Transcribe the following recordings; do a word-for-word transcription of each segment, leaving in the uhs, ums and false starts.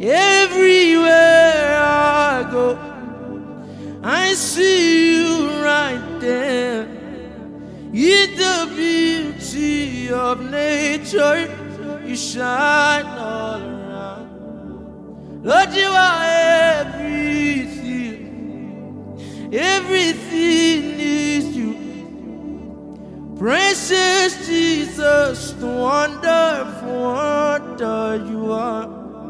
Everywhere I go, I see you right there. In the beauty of nature, you shine all around. Lord, you are everything. Everything is you. Precious Jesus, the wonderful wonder you are.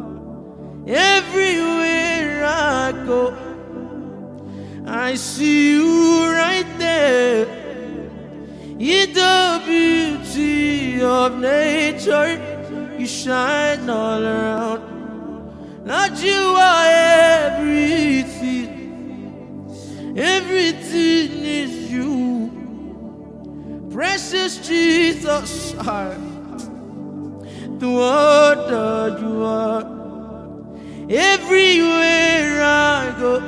Everywhere I go, I see you right there. In the beauty of nature, you shine all around. Lord, you are everything. Everything is you. Precious Jesus, the wonder you are. Everywhere I go,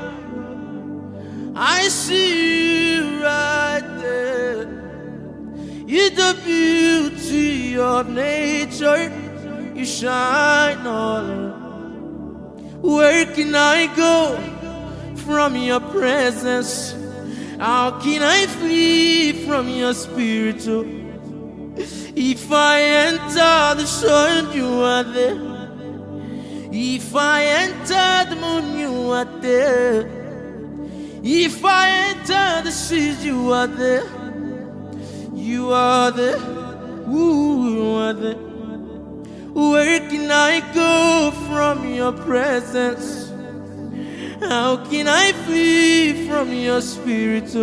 I see you right there. In the beauty of nature, you shine all around. Where can I go from your presence? How can I flee from your spirit? If I enter the sun, you are there. If I enter the moon, you are there. If I enter the seas, you are there. You are there. Ooh, you are there. Where can I go from your presence? How can I flee from your spirit?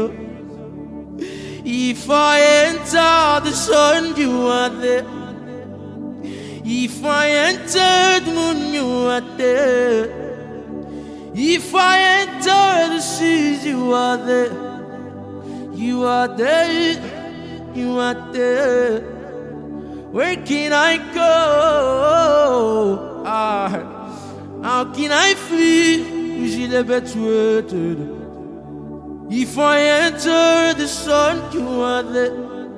If I enter the sun, you are there. If I enter the moon, you are there. If I enter the seas, you are there. You are there. You are there. Where can I go? Ah, how can I flee? If I enter the sun, you are there.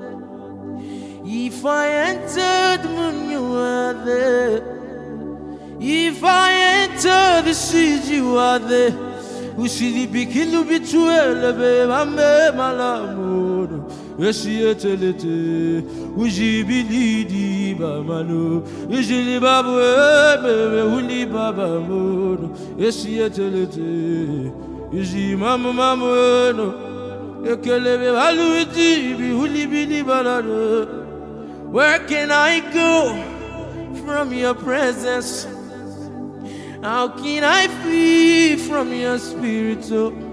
If I enter the moon, you are there. If I enter the seas, you are there. Ushili bikilu bituele be mame malamono. Esietelete ujibili di bamano. Ujili babu ebe uli babamono. Esietelete uji mamu mamueno. Ekelebe haluji bi uli bili balano. Where can I go from your presence? How can I flee from your spirit?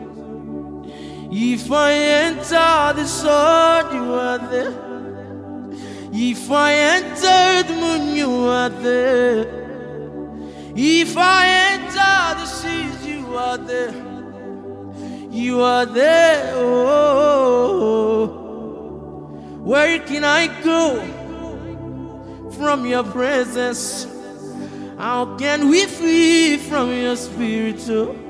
If I enter the sun, you are there. If I enter the moon, you are there. If I enter the seas, you are there. You are there. Oh, where can I go from your presence? How can we flee from your spirit?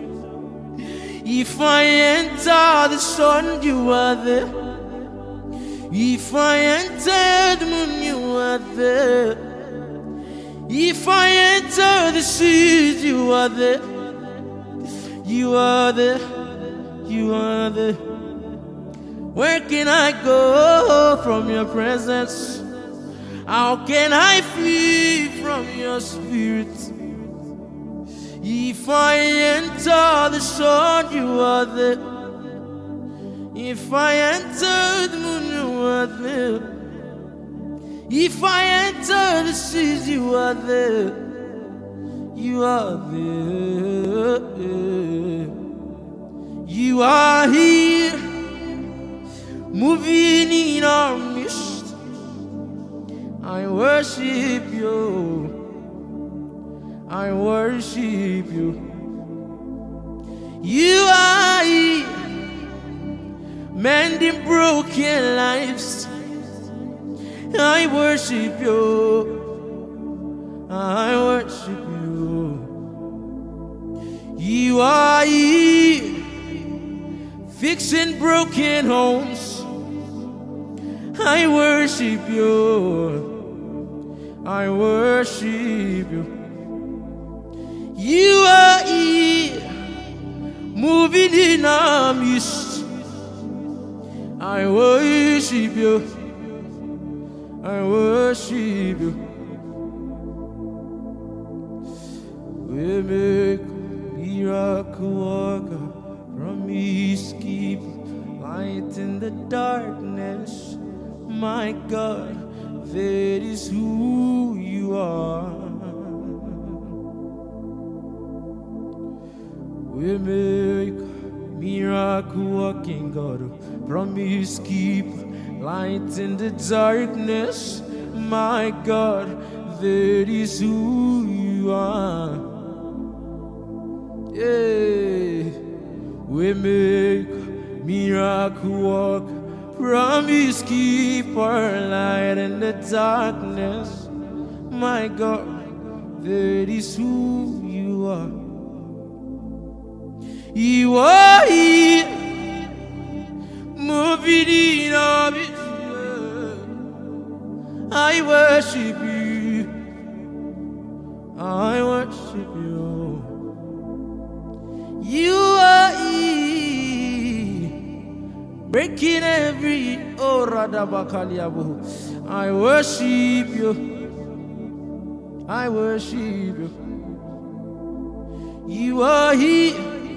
If I enter the sun, you are there. If I enter the moon, you are there. If I enter the seas, you are there. You are there. You are there. Where can I go from your presence? How can I flee from your spirit? If I enter the sun, you are there. If I enter the moon, you are there. If I enter the seas, you are there. You are there. You are here, moving in our midst. I worship you. I worship you. You are here, mending broken lives. I worship you. I worship you. You are here, fixing broken homes. I worship you. I worship you. You promised. I worship you. I worship you. We make miracle worker, promise keep light in the darkness. My God, that is who you are. We make miracle working God, promise keep light in the darkness. My God, that is who you are. Yeah, we make miracle work, promise keep our light in the darkness. My God, that is who you are. You are here, moving in our midst. I worship you. I worship you. You are here, breaking every oh radabakaliabu. I worship you. I worship you. You are here,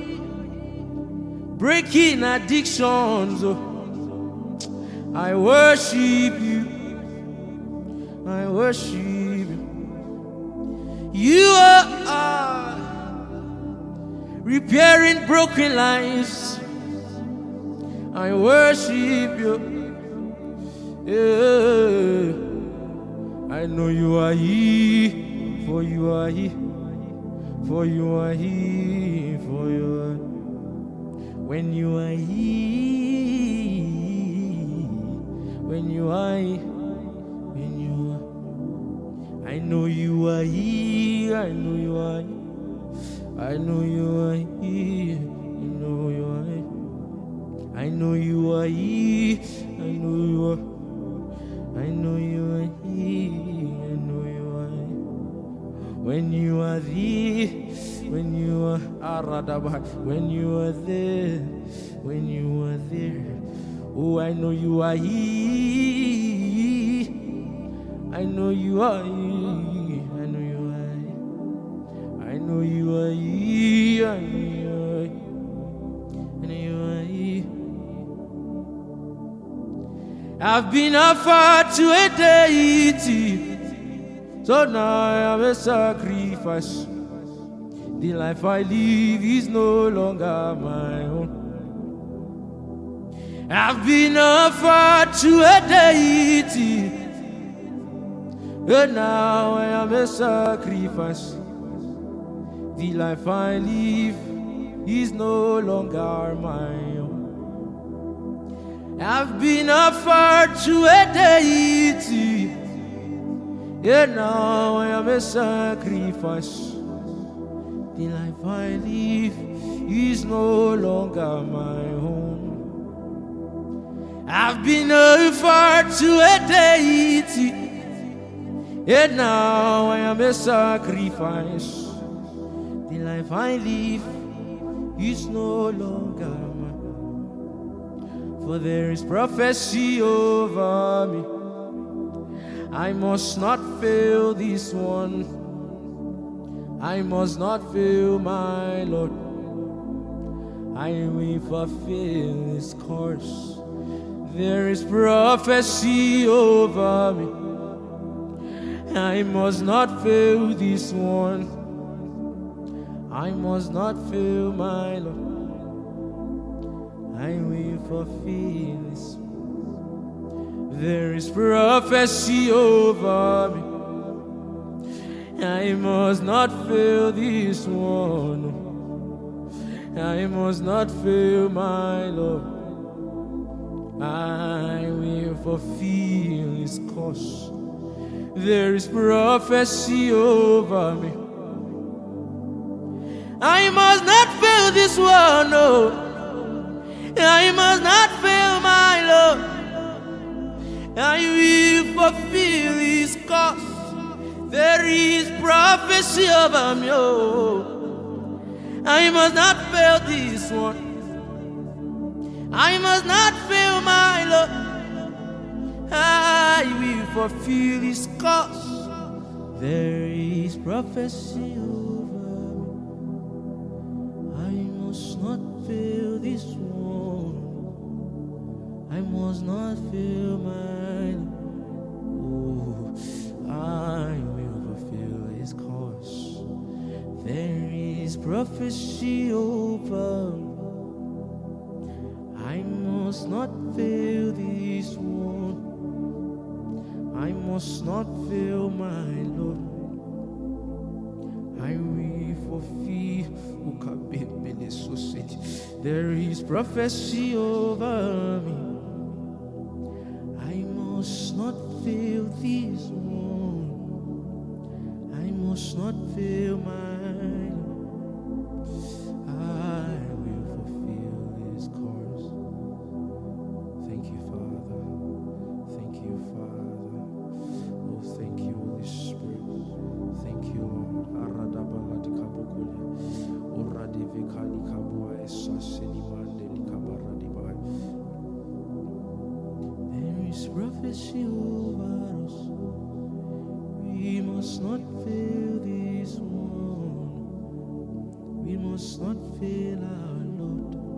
breaking addictions. Oh, I worship you. I worship you. You are repairing broken lives. I worship you. Yeah. I know you are here, for you are here, for you are here, for you are. When you are here, when you are here, when you are, I know you are here, I know you are here, I know you are here, I know you are here, I know you are here, I know you are, I know you are here, I know you are here. When you are there, when you are when you are there, when you are there, oh, I know you are here. I know you are here. I know you are here. I know you are here. I know you are here. I know you are here. I've been offered to a deity, so now I am a sacrifice. The life I live is no longer my own. I've been offered to a deity, and now I am a sacrifice. The life I live is no longer my own. I've been offered to a deity, and now I am a sacrifice. The life I live is no longer my own. I've been offered to a deity, and now I am a sacrifice. The life I live is no longer mine. For there is prophecy over me. I must not fail this one. I must not fail my Lord. I will fulfill His course. There is prophecy over me. I must not fail this one. I must not fail my Lord. I will fulfill His. There is prophecy over me. I must not fail this one. I must not fail my Lord. I will fulfill His cause. There is prophecy over me. I must not fail this one, no. I must not fail my Lord. I will fulfill His cause. There is prophecy over me, oh. I must not fail this one. I must not fail my Lord. I will fulfill His cause. There is prophecy over me. I must not fail this one. I must not fail mine. Oh, I will fulfill His cause. There is prophecy over me. I must not fail this one. I must not fail my Lord. I will fulfill. There is prophecy over me. I must not fail this one. I must not fail my Lord. I will fulfill His cause. Thank you, Father. Thank you, Father. Oh, thank you, Holy Spirit. Thank you, Lord. There is prophecy over us. We must not fail this one. We must not fail our Lord.